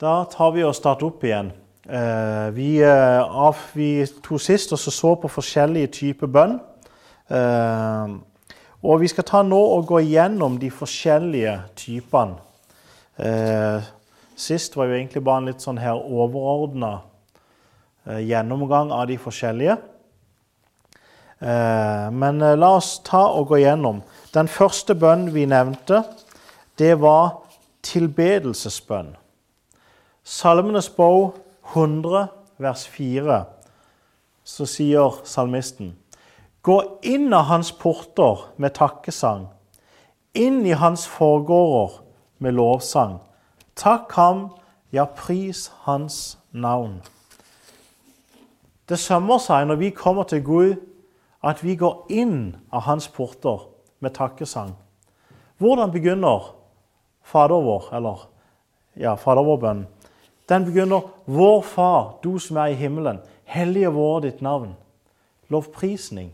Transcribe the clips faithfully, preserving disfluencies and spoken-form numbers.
Da tar vi og starter opp igjen. Eh, vi, eh, av, vi to sist og så på forskjellige typer bønn. Eh, og vi skal ta nå og gå igjennom de forskjellige typene. Eh, sist var jo egentlig bare en litt sånn her overordnet eh, gjennomgang av de forskjellige. Eh, men eh, la oss ta og gå igjennom. Den første bønn vi nevnte, det var tilbedelsesbønn. Salmenes bok hundre, vers fire, så sier salmisten: Gå inn av hans porter med takkesang, inn i hans forgårder med lovsang. Takk ham, ja, pris hans navn. Det sømmer seg når vi kommer til Gud, at vi går inn av hans porter med takkesang. Hvordan begynner Fader vår, eller ja, Fader vår bønn? Den begynner: Vår Far, du som er i himmelen, hellige vår ditt navn. Lovprisning.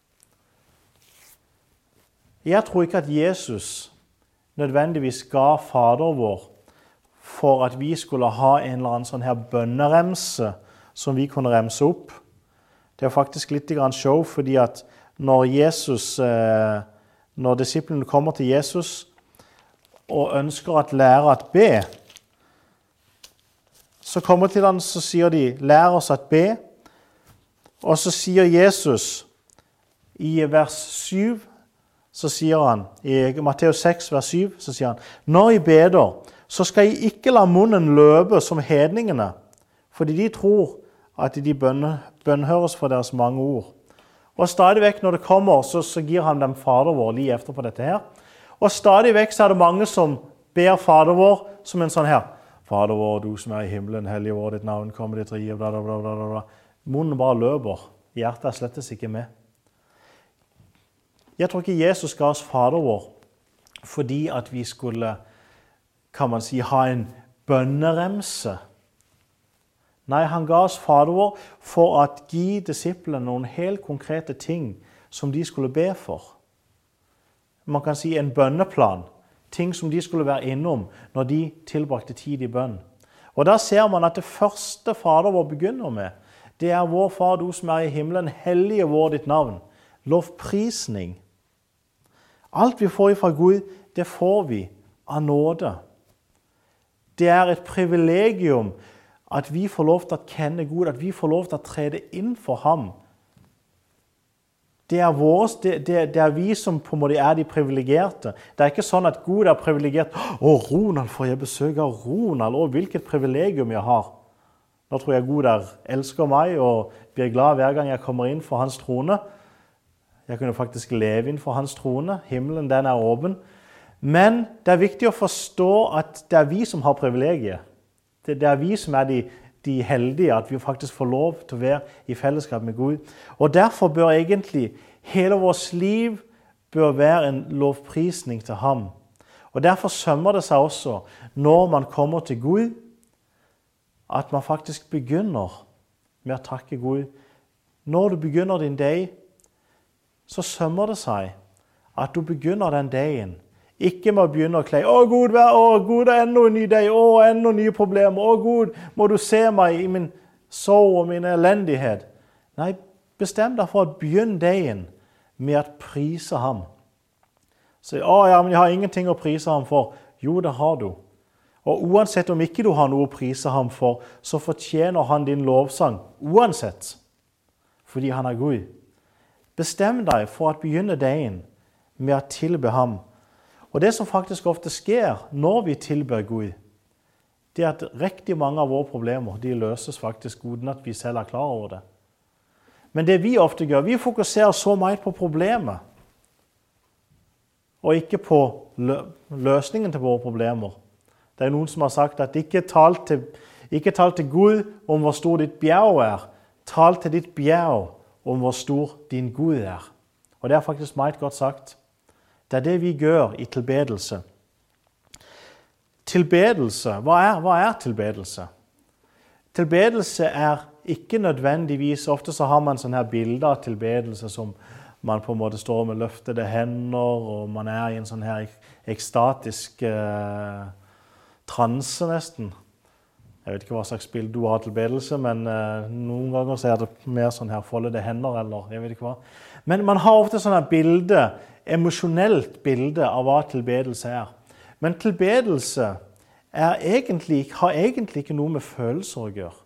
Jeg tror ikke at Jesus nødvendigvis ga Fader vår for at vi skulle ha en eller annen sånn her bønneremse som vi kunne remse opp. Det er faktisk litt grann show, fordi at når Jesus, når disiplene kommer til Jesus og ønsker at lære at be, så kommer til han, så sier de: lær oss at be. Og så sier Jesus i vers syv, så sier han, i Matteus seks, vers syv, så sier han: når I beder, så skal I ikke la munnen løpe som hedningene, fordi de tror at de bønnhøres for deres mange ord. Og stadig vekk når det kommer, så, så gir han dem Fader vår lige efter på dette her. Og stadig vekk så er det mange som ber Fader vår som en sånn her: Fader vår, du som er i himmelen, hellige vår ditt navn, kommer ditt rike, bla, bla, bla, bla, bla. Munnen bare løper. Hjertet er slettes ikke med. Jeg tror ikke Jesus ga oss Fader vår fordi at vi skulle, kan man si, ha en bønneremse. Nei, han ga oss Fader vår for at gi disiplene noen helt konkrete ting som de skulle be for. Man kan si en bønneplan. Ting som de skulle være innom når de tilbrakte tid i bønn. Og da ser man at det første Fader vår begynner med, det er: Vår Far, du som er i himmelen, hellige vår ditt navn. Lovprisning. Alt vi får fra Gud, det får vi av nåde. Det er et privilegium at vi får lov til å kjenne Gud, at vi får lov til å trede inn for ham. Det er, våres, det, det, det er vi som på en måte er de privilegerte. Det er ikke sånn at Gud er privilegert. Å, Ronald, får jeg besøk av Ronald? Å, hvilket privilegium jeg har. Nå tror jeg Gud er, elsker meg og blir glad hver gang jeg kommer inn for hans trone. Jeg kunne faktisk leve inn for hans trone. Himmelen, den er åpen. Men det er viktig å forstå at det er vi som har privilegiet. Det, det er vi som er de de heldige, at vi faktisk får lov til å være i fellesskap med Gud. Og derfor bør egentlig hele vårt liv bør være en lovprisning til ham. Og derfor sømmer det seg også, når man kommer til Gud, at man faktisk begynner med å takke Gud. Når du begynner din dag, så sømmer det seg at du begynner den dagen. Ikke med å begynne å klage: Å Gud, vær, å Gud, det er enda en ny dag, å, enda nye problemer, å Gud, må du se meg i min sorg og min elendighet. Nei, bestem deg for å begynne dagen med å prise ham. Så, å ja, men jeg har ingenting å prise ham for. Jo, det har du. Og uansett om ikke du har noe å prise ham for, så fortjener han din lovsang, uansett, fordi han er Gud. Bestem deg for å begynne dagen med å tilbe ham. Og det som faktisk ofte skjer når vi tilber Gud, det er at riktig mange av våre problemer, de løses faktisk uten at vi selv er klar over det. Men det vi ofte gjør, vi fokuserer så mye på problemet, og ikke på løsningen til våre problemer. Det er noen som har sagt at ikke tal til, ikke tal til Gud om hvor stor ditt bjerg er, tal til ditt bjerg om hvor stor din Gud er. Og det er faktisk meget godt sagt. Det er det vi gjør i tilbedelse. Tilbedelse, hva er, hva er tilbedelse? Tilbedelse er ikke nødvendigvis, ofte så har man sånne her bilder av tilbedelse som man på en måte står med løftede hender, og man er i en sånn her ekstatisk eh, transe nesten. Jeg vet ikke hva slags bilde du har til bedelse, men eh, noen ganger så er det mer sånn her, foldede hender, eller jeg vet ikke hva. Men man har ofte sånn her bilde, emosjonelt bilde av hva tilbedelse er. Men tilbedelse er egentlig, har egentlig ikke noe med følelser å gjøre.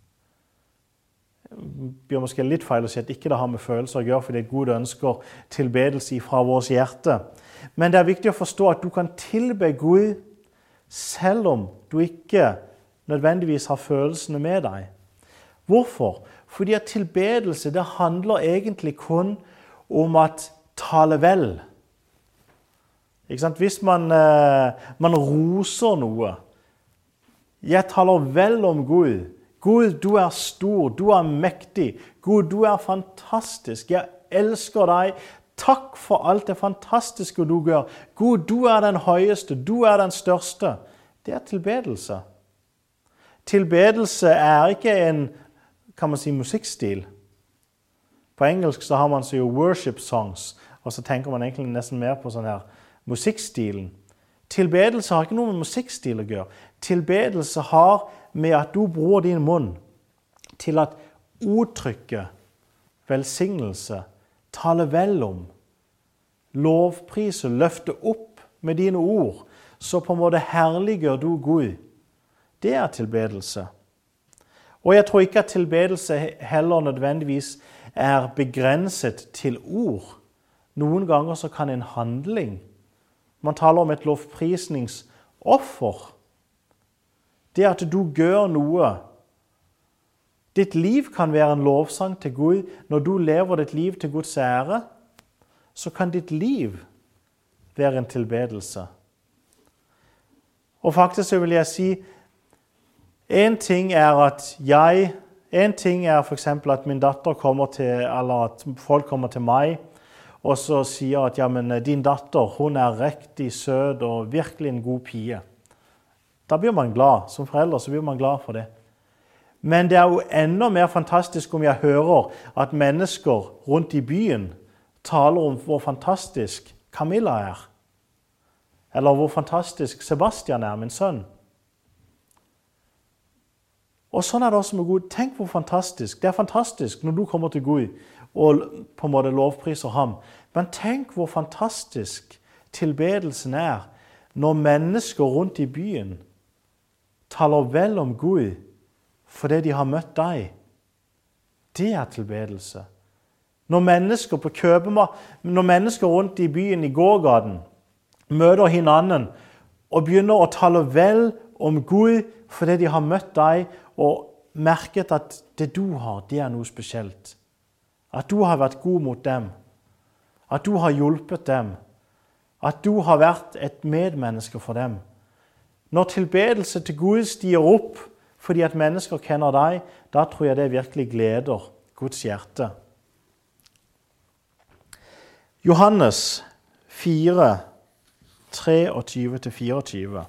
Det blir måske litt feil å si at ikke det har med følelser å gjøre, fordi Gud ønsker tilbedelse fra vårt hjerte. Men det er viktig å forstå at du kan tilbe Gud selv om du ikke nødvendigvis har følelsene med deg. Hvorfor? Fordi at tilbedelse, det handler egentlig kun om at tale vel. Ikke sant? Hvis man, eh, man roser noe, jeg taler vel om Gud. Gud, du er stor, du er mektig. Gud, du er fantastisk. Jeg elsker deg. Takk for alt det fantastiske du gjør. Gud, du er den høyeste, du er den største. Det er tilbedelse. Tilbedelse er ikke en, kan man si, musikkstil. På engelsk så har man så jo worship songs, og så tenker man egentlig nesten mer på sånn her musikkstilen. Tilbedelse har ikke noe med musikkstil å gjøre. Tilbedelse har med at du bruker din munn til at uttrykket, velsignelse, tale vel om, lovprise, løfte opp med dine ord, så på en måte herliggjør du Gud. Det er tilbedelse. Og jeg tror ikke at tilbedelse heller nødvendigvis er begrenset til ord. Noen ganger så kan en handling, man taler om et lovprisningsoffer, det at du gjør noe. Ditt liv kan være en lovsang til Gud. Når du lever ditt liv til Guds ære, så kan ditt liv være en tilbedelse. Og faktisk så vil jeg si, en ting er at jeg, en ting er for eksempel at min datter kommer til, eller at folk kommer til meg, og så sier at ja, men din datter, hun er riktig søt og virkelig en god pige. Da blir man glad. Som forelder så blir man glad for det. Men det er jo enda mer fantastisk om jeg hører at mennesker rundt i byen taler om hvor fantastisk Camilla er. Eller hvor fantastisk Sebastian er, min sønn. Og sånn er det også med Gud. Tenk hvor fantastisk. Det er fantastisk når du kommer til Gud og på en måte lovpriser ham. Men tenk hvor fantastisk tilbedelsen er når mennesker rundt i byen taler vel om Gud fordi de har møtt deg. Det er tilbedelse. Når mennesker på Købema, når mennesker rundt i byen i gågaten møter hinanden og begynner å tale vel om Gud fordi de har møtt deg og merket at det du har, det er noe spesielt. At du har vært god mot dem. At du har hjulpet dem. At du har vært et medmenneske for dem. Når tilbedelse til Gud stiger opp fordi at mennesker kjenner deg, da tror jeg det virkelig gleder Guds hjerte. Johannes fire, treogtyve til fireogtyve.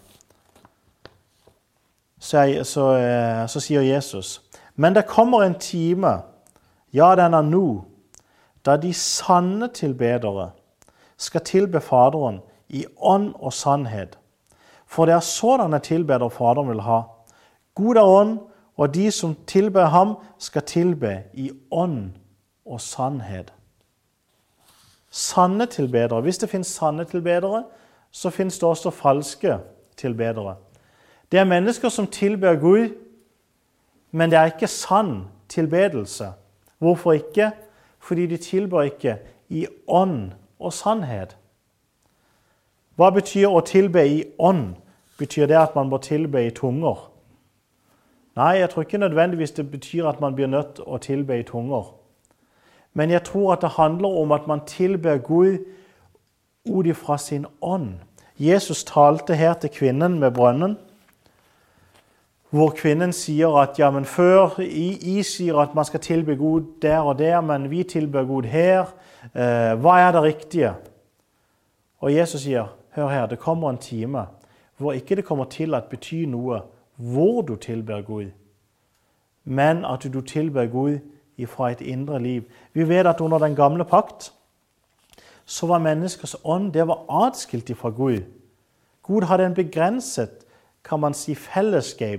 Så, så, så sier Jesus, men det kommer en time, ja den er nå, da de sanne tilbedere skal tilbe Faderen i ånd og sannhet. For det er sådanne tilbedere Faderen vil ha. God er ånd, og de som tilber ham skal tilbe i ånd og sannhet. Sanne tilbedere. Hvis det finnes sanne tilbedere, så finnes det også falske tilbedere. Det er mennesker som tilber Gud, men det er ikke sann tilbedelse. Hvorfor ikke? Fordi de tilber ikke i ånd og sannhet. Hva betyr å tilbe i ånd? Betyr det at man må tilbe i tunger? Nei, jeg tror ikke nødvendigvis det betyr at man blir nødt å tilbe i tunger. Men jeg tror at det handler om at man tilber Gud ut ifra sin ånd. Jesus talte her til kvinnen med brønnen, hvor kvinnen sier at ja, men før I, I sier at man skal tilbe Gud der og der, men vi tilber Gud her. Eh, hva er det riktige? Og Jesus sier, hør her, det kommer en time hvor ikke det kommer til at bety noe hvor du tilber Gud, men at du tilber Gud ifra et indre liv. Vi vet at under den gamle pakt, så var menneskers ånd, det var adskilt ifra Gud. Gud hadde en begrenset, kan man si, fellesskap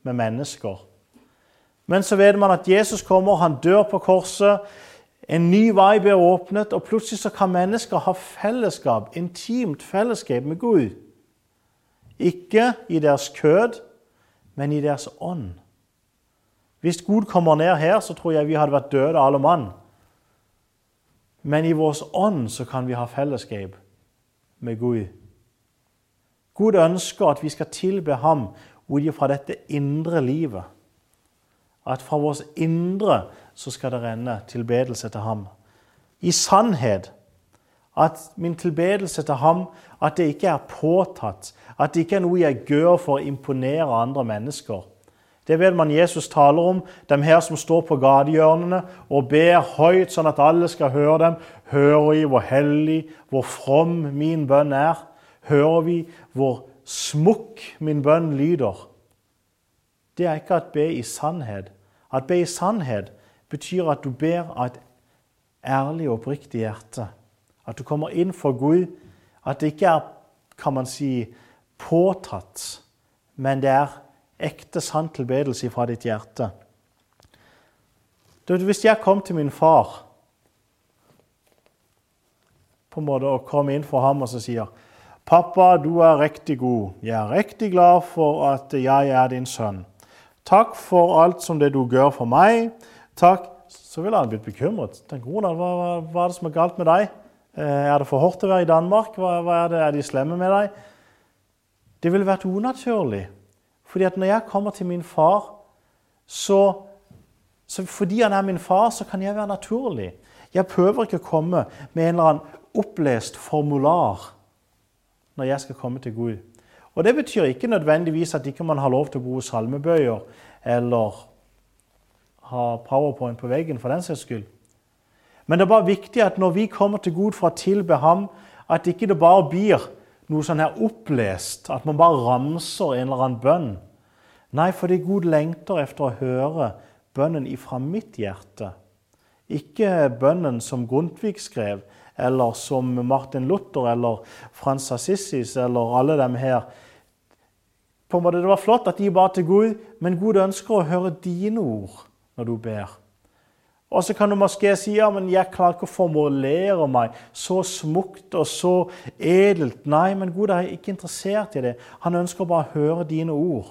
med mennesker. Men så vet man at Jesus kommer, han dør på korset, en ny vei blir åpnet, og plutselig så kan mennesker ha fellesskap, intimt fellesskap med Gud. Ikke i deres kød, men i deres ånd. Hvis Gud kommer ned her, så tror jeg vi hadde vært døde alle mann. Men i vår ånd så kan vi ha fellesskap med Gud. Gud ønsker at vi skal tilbe ham ut fra dette indre livet. At fra vårt indre så skal det renne tilbedelse til ham. I sannhet, at min tilbedelse til ham, at det ikke er påtatt, at det ikke er noe jeg gjør for å imponere andre mennesker. Det vet man Jesus taler om, de her som står på gatehjørnene og ber høyt sånn at alle skal høre dem. Hører vi hvor hellig, hvor from min bønn er? Hører vi hvor smukk min bønn lyder? Det er ikke at be i sannhet. At be i sannhet betyr at du ber av et ærlig og oppriktig hjerte. At du kommer inn for Gud. At det ikke er, kan man si, påtatt, men det er ekte sann tilbedelse fra ditt hjerte. Hvis jeg kom til min far på en måte og kom inn for ham og så sier «Pappa, du er riktig god. Jeg er riktig glad for at jeg er din sønn. Takk for alt som det du gjør for meg. Takk.» Så ville han blitt bekymret. Tenk, hva, hva, hva er det som er galt med deg? Er det for hårdt å være i Danmark? Hva, hva er det? Er de slemme med deg? Det ville vært unaturlig. Fordi at når jeg kommer til min far, så, så fordi han er min far, så kan jeg være naturlig. Jeg prøver ikke å komme med en eller annen opplest formular når jeg skal komme til Gud. Og det betyr ikke nødvendigvis at ikke man har lov til å bruke salmebøyer eller ha powerpoint på veggen for den saks skyld. Men det er bare viktig at når vi kommer til Gud for å tilbe ham, at ikke det bare blir noe sånn her opplest, at man bare ramser en eller annen bønn. Nei, fordi Gud lengter efter å høre bønnen ifra mitt hjerte. Ikke bønnen som Grundtvig skrev, eller som Martin Luther, eller Frans Assisi, eller alle dem her. På en måte, det var flott at de ba til Gud, men Gud ønsker å høre dine ord når du ber. Og så kan du måske si, ja, men jeg klarer ikke å formulere meg så smukt og så edelt. Nei, men Gud er ikke interessert i det. Han ønsker bare å høre dine ord.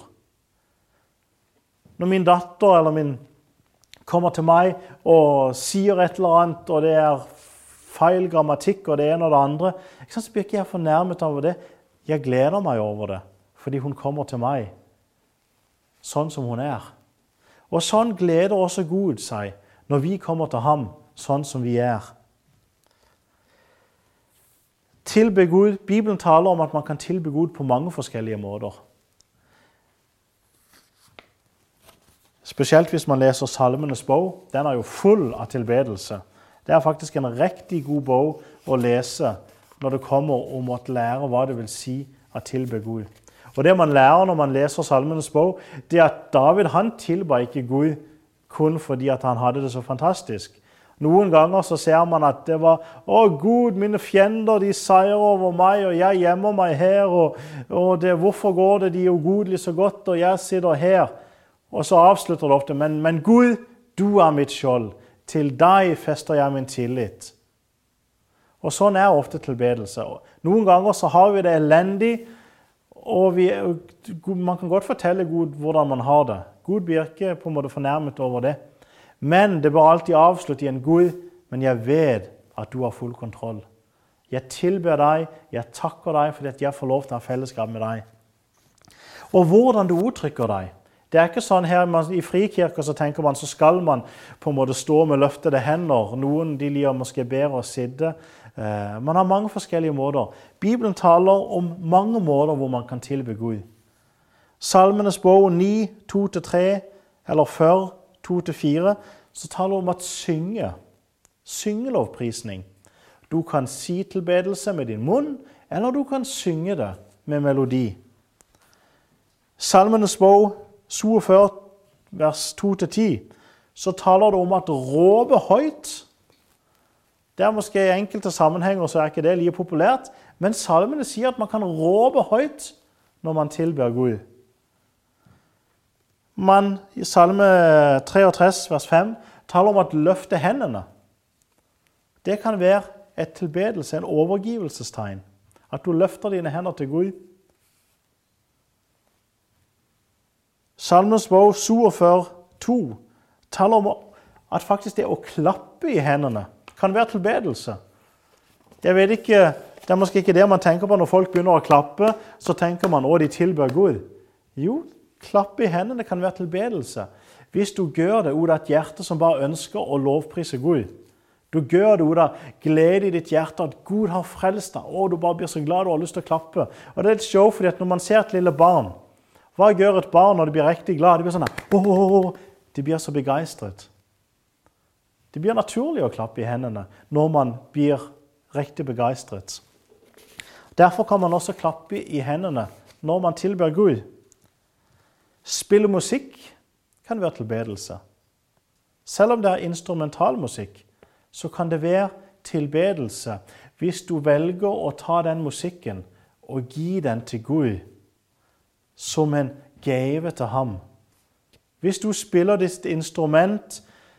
Når min datter eller min kommer til meg og sier et eller annet, og det er feil grammatikk og det ene og det andre, så blir ikke jeg fornærmet over det. Jeg gleder meg over det, fordi hun kommer til meg sånn som hun er. Og sånn gleder også Gud seg når vi kommer til ham sånn som vi er. Tilbe Gud. Bibelen taler om at man kan tilbe Gud på mange forskjellige måter. Spesielt hvis man leser Salmenes bok. Den er jo full av tilbedelse. Det er faktisk en riktig god bok å lese når det kommer om å lære hva det vil si å tilbe Gud. Og det man lærer når man leser Salmenes bok, det er at David han tilba ikke Gud kun fordi at han hadde det så fantastisk. Noen ganger så ser man at det var «Å Gud, mine fjender, de seier over meg, og jeg gjemmer meg her, og, og det, hvorfor går det de ugodelig så godt, og jeg sitter her?» Og så avslutter det ofte, men, men Gud, du er mitt skjold. Til deg fester jeg min tillit. Og sånn er ofte tilbedelse. Noen ganger så har vi det elendig, og vi, man kan godt fortelle Gud hvordan man har det. Gud blir ikke på en måte fornærmet over det. Men det bør alltid avslutte i en Gud, men jeg vet at du har full kontroll. Jeg tilber deg, jeg takker deg fordi at jeg får lov til å ha fellesskap med deg. Og hvordan du uttrykker deg. Det er ikke sånn her man, i frikirker så tenker man, så skal man på en måte stå med løftede hender. Noen de liker måske bedre å sitte. Eh, man har mange forskjellige måter. Bibelen taler om mange måter hvor man kan tilbe Gud. Salmenes bok ni, to til tre, eller før, to til fire, så taler det om at synge. Syngelovprisning. Du kan si tilbedelse med din munn, eller du kan synge det med melodi. Salmenes bok syvogfyrre, vers to til ti, så taler det om at råbe høyt. Det er måske i enkelte sammenhenger, så er ikke det like populært, men salmene sier at man kan råbe høyt når man tilber Gud. man i Salme treogtres, vers fem, taler om at løfte hendene. Det kan være et tilbedelse, en overgivelsestegn. At du løfter dine hender til Gud. Salmens bok syvogfyrre, to taler om at faktisk det å klappe i hendene kan være tilbedelse. Jeg vet ikke, det er måske ikke det man tenker på når folk begynner å klappe, så tenker man, å, de tilber Gud. Jo, klappe i hendene kan være tilbedelse. Hvis du gjør det ut av et hjerte som bare ønsker å lovprise Gud. Du gjør det ut av glede i ditt hjerte at Gud har frelst deg, og du bare blir så glad du har lyst til å klappe. Og det er litt show, fordi at når man ser et lille barn, hva gjør et barn når de blir riktig glad? De blir sånn, åh, åh, åh, de blir så begeistret. Det blir naturlig å klappe i hendene når man blir riktig begeistret. Derfor kan man også klappe i hendene når man tilber Gud. Spille musikk kan være tilbedelse. Selv om det er instrumental musikk, så kan det være tilbedelse hvis du velger å ta den musikken og gi den til Gud som en gave til ham. Hvis du spiller ditt instrument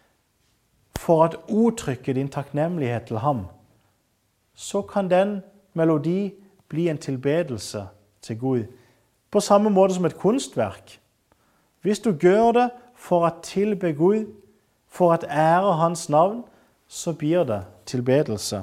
for å uttrykke din takknemlighet til ham, så kan den melodi bli en tilbedelse til Gud. På samme måte som et kunstverk. Hvis du gjør det for å tilbe Gud, for å ære hans navn, så blir det tilbedelse.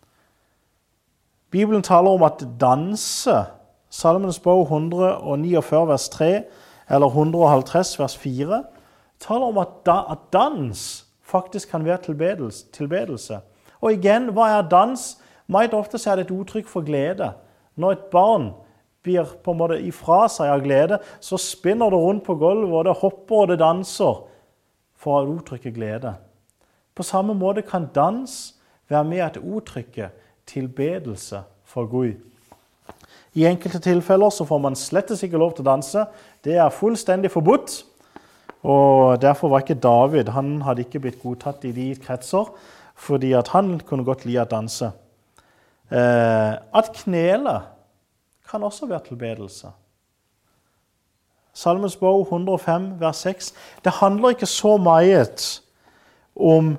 Bibelen taler om at danse, Salmens bok hundre og niogfyrre vers tre, eller hundre og halvtreds vers fire, taler om at, da, at dans faktisk kan være tilbedelse. tilbedelse. Og igjen, hva er dans? Meget ofte er det et uttrykk for glede. Når et barn blir på en måte ifra seg av glede, så spinner det rundt på gulvet, og det hopper og det danser for å uttrykke glede. På samme måte kan dans være med at uttrykke tilbedelse for Gud. I enkelte tilfeller så får man slettes ikke lov til å danse. Det er fullstendig forbudt, og derfor var ikke David, han hadde ikke blitt godtatt i de kretser, fordi at han kunne godt lide å danse. Eh, at knele kan også være tilbedelse. Salmens bok hundre og fem, vers seks. Det handler ikke så meget om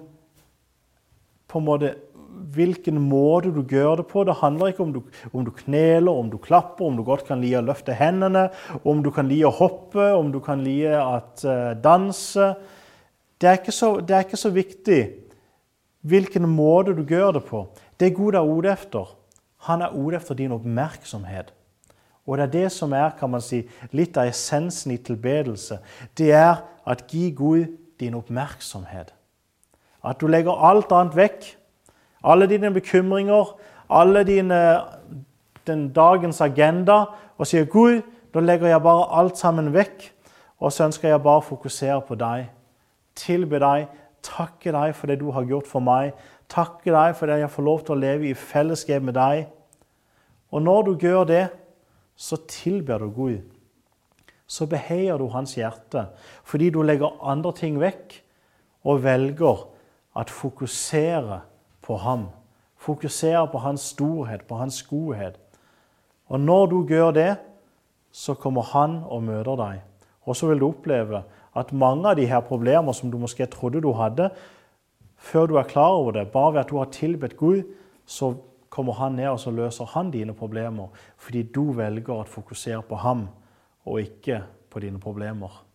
på en måte hvilken måte du gjør det på. Det handler ikke om du, om du kneler, om du klapper, om du godt kan lide å løfte hendene, om du kan lide å hoppe, om du kan lide at uh, danse. Det er, ikke så, det er ikke så viktig hvilken måte du gjør det på. Det Gud er ute efter. Han er ute efter din oppmerksomhet. Og det er det som er, kan man si, litt av essensen i tilbedelse. Det er at gi Gud din oppmerksomhet. At du legger alt annet vekk. Alle dine bekymringer, alle dine, den dagens agenda, og sier, Gud, da legger jeg bare alt sammen vekk, og så ønsker jeg bare å fokusere på deg. Tilbe deg, takke deg for det du har gjort for meg, takke deg for det jeg får lov til å leve i fellesskap med deg. Og når du gjør det, så tilber du Gud. Så beheier du hans hjerte, fordi du legger andre ting vekk, og velger at fokusere på ham. Fokusere på hans storhet, på hans godhet. Og når du gjør det, så kommer han og møter deg. Og så vil du oppleve at mange av de her problemer som du måske trodde du hadde, før du er klar over det, bare ved at du har tilbedt Gud, så kommer han ned og så løser han dine problemer, fordi du velger å fokusere på ham og ikke på dine problemer.